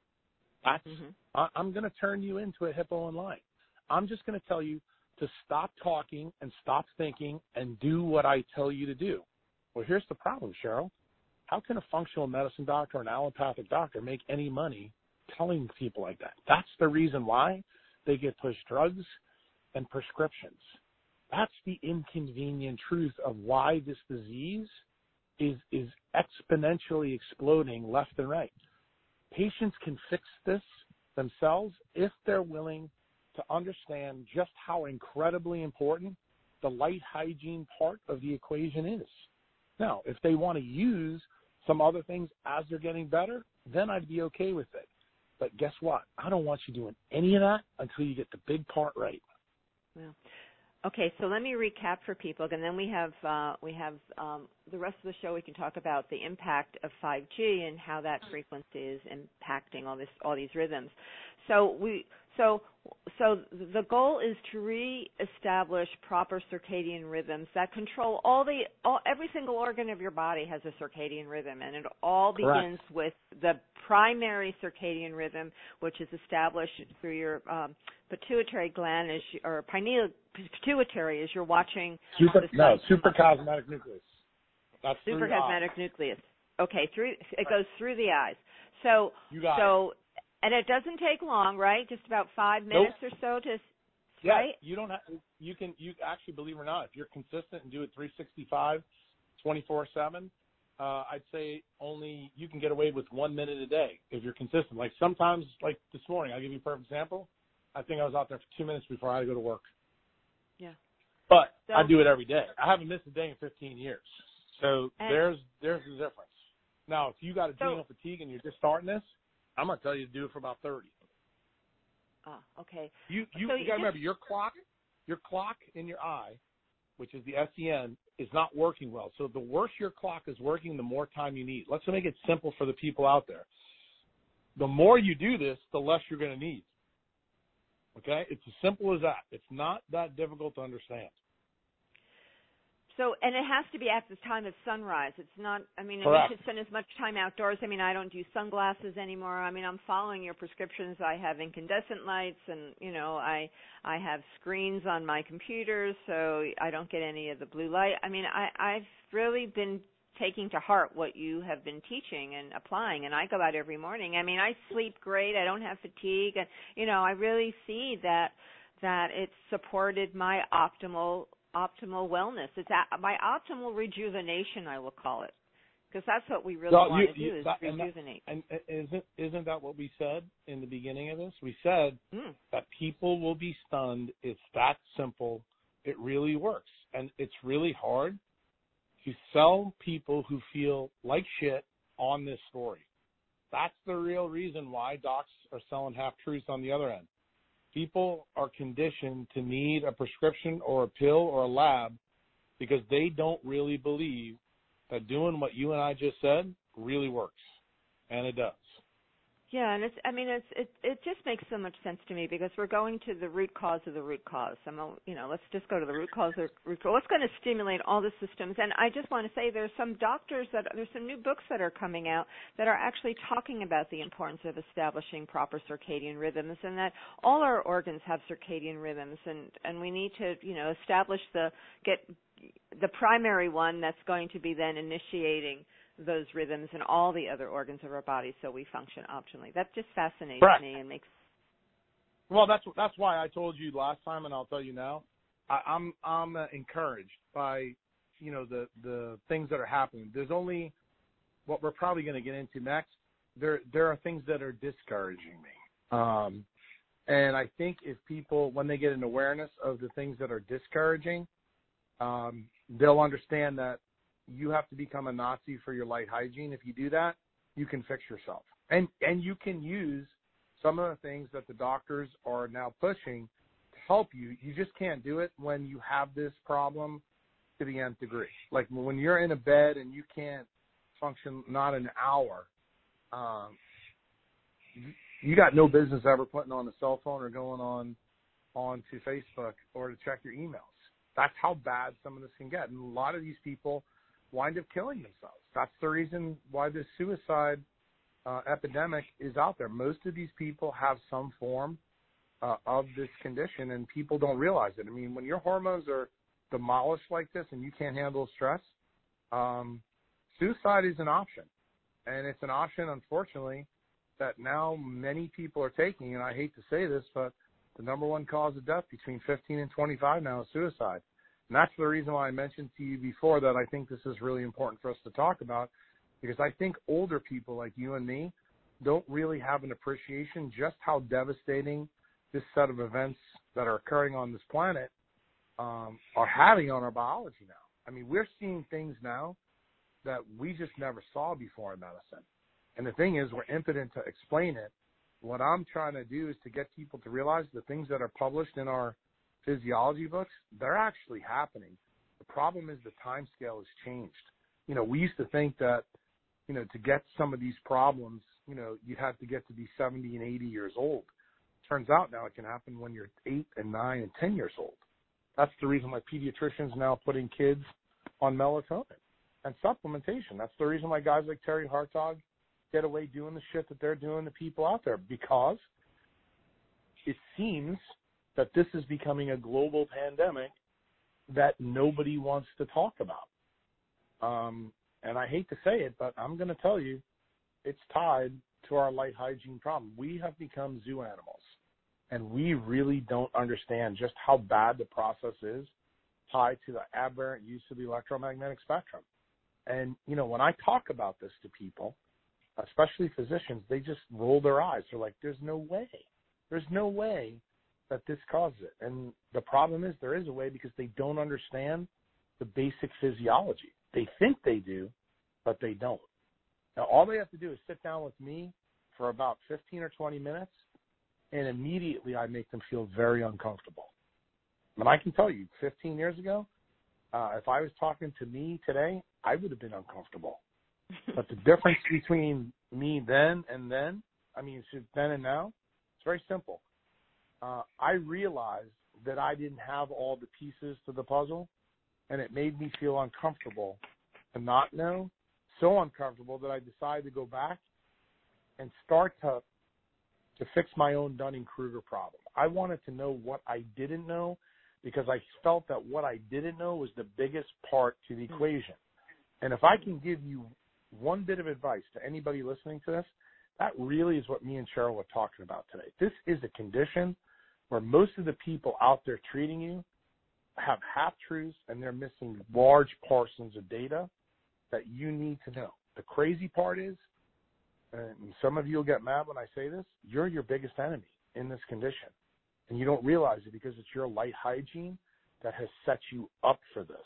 B: I'm going to turn you into a hippo and lion. I'm just going to tell you to stop talking and stop thinking and do what I tell you to do. Well, here's the problem, Cheryl. How can a functional medicine doctor or an allopathic doctor make any money telling people like that? That's the reason why they get pushed drugs and prescriptions. That's the inconvenient truth of why this disease is exponentially exploding left and right. Patients can fix this themselves if they're willing to understand just how incredibly important the light hygiene part of the equation is. Now, if they want to use some other things as they're getting better, then I'd be okay with it. But guess what? I don't want you doing any of that until you get the big part right.
A: Well, okay, so let me recap for people, and then we have the rest of the show. We can talk about the impact of 5G and how that frequency is impacting all these rhythms. So the goal is to reestablish proper circadian rhythms that control every single organ of your body has a circadian rhythm, and it all begins with the primary circadian rhythm, which is established through your pituitary gland, or pineal pituitary, as you're watching.
B: Supracosmatic nucleus. That's
A: supracosmatic nucleus. Okay, it goes through the eyes. So
B: you got it.
A: And it doesn't take long, right? Just about 5 minutes or so to.
B: Yeah,
A: right?
B: you don't have. You actually, believe it or not, if you're consistent and do it 365, 24/7, I'd say only you can get away with 1 minute a day if you're consistent. Like sometimes, like this morning, I'll give you a perfect example. I think I was out there for 2 minutes before I had to go to work.
A: Yeah.
B: But I do it every day. I haven't missed a day in 15 years. So there's the difference. Now, if you got adrenal fatigue and you're just starting this, I'm going to tell you to do it for about 30.
A: Okay.
B: You got to remember, your clock your clock in your eye, which is the SEN, is not working well. So the worse your clock is working, the more time you need. Let's make it simple for the people out there. The more you do this, the less you're going to need. Okay? It's as simple as that. It's not that difficult to understand.
A: So, and it has to be at the time of sunrise. It's not, I mean,
B: Correct.
A: you should spend as much time outdoors. I mean, I don't do sunglasses anymore. I mean, I'm following your prescriptions. I have incandescent lights and, you know, I have screens on my computers so I don't get any of the blue light. I mean, I've really been taking to heart what you have been teaching and applying, and I go out every morning. I mean, I sleep great. I don't have fatigue. And, you know, I really see that it's supported my optimal wellness. It's my optimal rejuvenation, I will call it, because that's what we really want to do is rejuvenate.
B: And isn't that what we said in the beginning of this? We said that people will be stunned. It's that simple. It really works, and it's really hard to sell people who feel like shit on this story. That's the real reason why docs are selling half-truths on the other end. People are conditioned to need a prescription or a pill or a lab because they don't really believe that doing what you and I just said really works, and it does.
A: Yeah, and it just makes so much sense to me because we're going to the root cause of the root cause. Let's just go to the root cause of the root cause. What's going to stimulate all the systems? And I just want to say there's some new books that are coming out that are actually talking about the importance of establishing proper circadian rhythms, and that all our organs have circadian rhythms, and we need to, establish get the primary one that's going to be then initiating those rhythms and all the other organs of our body so we function optimally. That just fascinates me and makes.
B: Well, that's why I told you last time, and I'll tell you now. I'm encouraged by the things that are happening. There's only what we're probably going to get into next. There are things that are discouraging me, and I think if people, when they get an awareness of the things that are discouraging, they'll understand that you have to become a Nazi for your light hygiene. If you do that, you can fix yourself. And you can use some of the things that the doctors are now pushing to help you. You just can't do it when you have this problem to the nth degree. Like when you're in a bed and you can't function not an hour, you got no business ever putting on a cell phone or going onto Facebook or to check your emails. That's how bad some of this can get. And a lot of these people wind up killing themselves. That's the reason why this suicide epidemic is out there. Most of these people have some form of this condition, and people don't realize it. I mean, when your hormones are demolished like this and you can't handle stress, suicide is an option. And it's an option, unfortunately, that now many people are taking. And I hate to say this, but the number one cause of death between 15 and 25 now is suicide. And that's the reason why I mentioned to you before that I think this is really important for us to talk about, because I think older people like you and me don't really have an appreciation just how devastating this set of events that are occurring on this planet are having on our biology now. I mean, we're seeing things now that we just never saw before in medicine. And the thing is, we're impotent to explain it. What I'm trying to do is to get people to realize the things that are published in our physiology books, they're actually happening. The problem is the time scale has changed. We used to think that, to get some of these problems, you have to get to be 70 and 80 years old. Turns out now it can happen when you're 8 and 9 and 10 years old. That's the reason why pediatricians now putting kids on melatonin and supplementation. That's the reason why guys like Terry Hartog get away doing the shit that they're doing to people out there, because it seems that this is becoming a global pandemic that nobody wants to talk about. And I hate to say it, but I'm going to tell you, it's tied to our light hygiene problem. We have become zoo animals, and we really don't understand just how bad the process is tied to the aberrant use of the electromagnetic spectrum. And, when I talk about this to people, especially physicians, they just roll their eyes. They're like, there's no way. There's no way that this causes it. And the problem is there is a way, because they don't understand the basic physiology. They think they do, but they don't. Now, all they have to do is sit down with me for about 15 or 20 minutes, and immediately I make them feel very uncomfortable. And I can tell you, 15 years ago, if I was talking to me today, I would have been uncomfortable. But the difference between me then and then, then and now, it's very simple. I realized that I didn't have all the pieces to the puzzle, and it made me feel uncomfortable to not know, so uncomfortable that I decided to go back and start to fix my own Dunning-Kruger problem. I wanted to know what I didn't know because I felt that what I didn't know was the biggest part to the equation. And if I can give you one bit of advice to anybody listening to this, that really is what me and Cheryl are talking about today. This is a condition where most of the people out there treating you have half-truths and they're missing large portions of data that you need to know. The crazy part is, and some of you will get mad when I say this, you're your biggest enemy in this condition. And you don't realize it because it's your light hygiene that has set you up for this.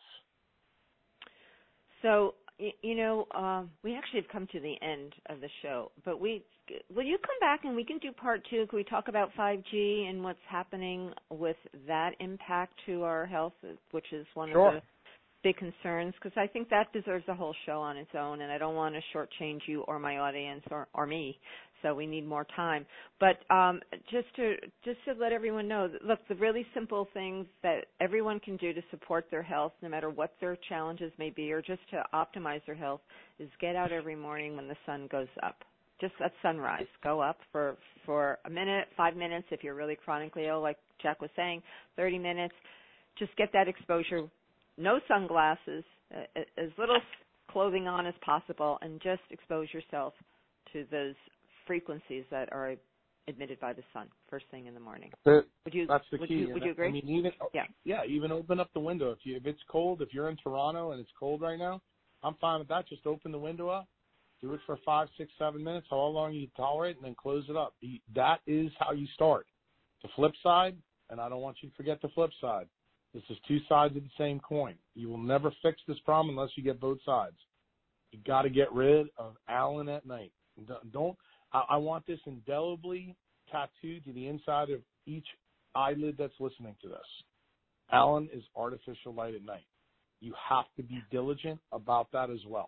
A: So, we actually have come to the end of the show, but will you come back and we can do part 2? Can we talk about 5G and what's happening with that impact to our health, which is one of the big concerns? Because I think that deserves a whole show on its own, and I don't want to shortchange you or my audience or me. So we need more time. But just to let everyone know, look, the really simple things that everyone can do to support their health, no matter what their challenges may be, or just to optimize their health, is get out every morning when the sun goes up. Just at sunrise, go up for a minute, 5 minutes if you're really chronically ill, like Jack was saying, 30 minutes. Just get that exposure. No sunglasses, as little clothing on as possible, and just expose yourself to those frequencies that are emitted by the sun first thing in the morning.
B: That's the key.
A: Would you agree?
B: Even open up the window. If it's cold, if you're in Toronto and it's cold right now, I'm fine with that. Just open the window up. Do it for 5, 6, 7 minutes, how long you tolerate, and then close it up. That is how you start. The flip side, and I don't want you to forget the flip side, this is two sides of the same coin. You will never fix this problem unless you get both sides. You got to get rid of Alan at night. I want this indelibly tattooed to the inside of each eyelid that's listening to this. Alan is artificial light at night. You have to be diligent about that as well.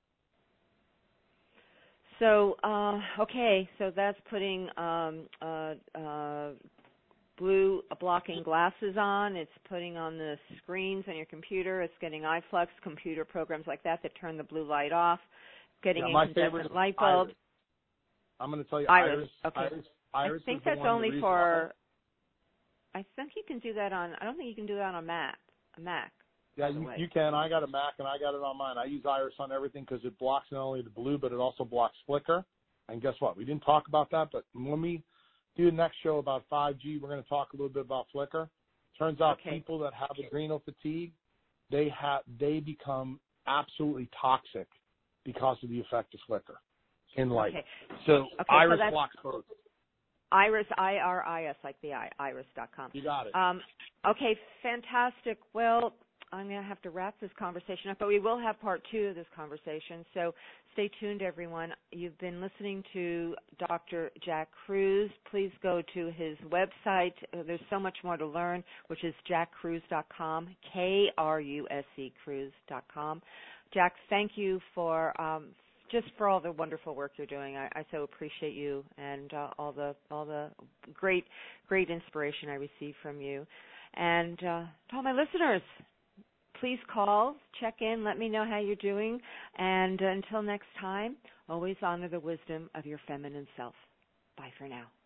A: So, so that's putting blue blocking glasses on. It's putting on the screens on your computer. It's getting iFlux, computer programs like that turn the blue light off. Getting incandescent light bulbs.
B: I'm going to tell you
A: Iris.
B: Okay.
A: Iris I think that's only for. I think you can do that on. I don't think you can do that on a Mac.
B: Yeah, you can. I got a Mac and I got it on mine. I use Iris on everything because it blocks not only the blue, but it also blocks flicker. And guess what? We didn't talk about that, but when we do the next show about 5G, we're going to talk a little bit about flicker. Turns out people that have adrenal fatigue, they become absolutely toxic because of the effect of flicker in light. So Iris blocks both.
A: Iris, I-R-I-S, like the I, iris.com.
B: You got it.
A: Okay, fantastic. Well, I'm going to have to wrap this conversation up, but we will have part 2 of this conversation. So stay tuned, everyone. You've been listening to Dr. Jack Kruse. Please go to his website. There's so much more to learn, which is jackkruse.com, Kruse Kruse.com. Jack, thank you for just for all the wonderful work you're doing. I so appreciate you and all the great inspiration I receive from you. And to all my listeners, please call, check in, let me know how you're doing. And until next time, always honor the wisdom of your feminine self. Bye for now.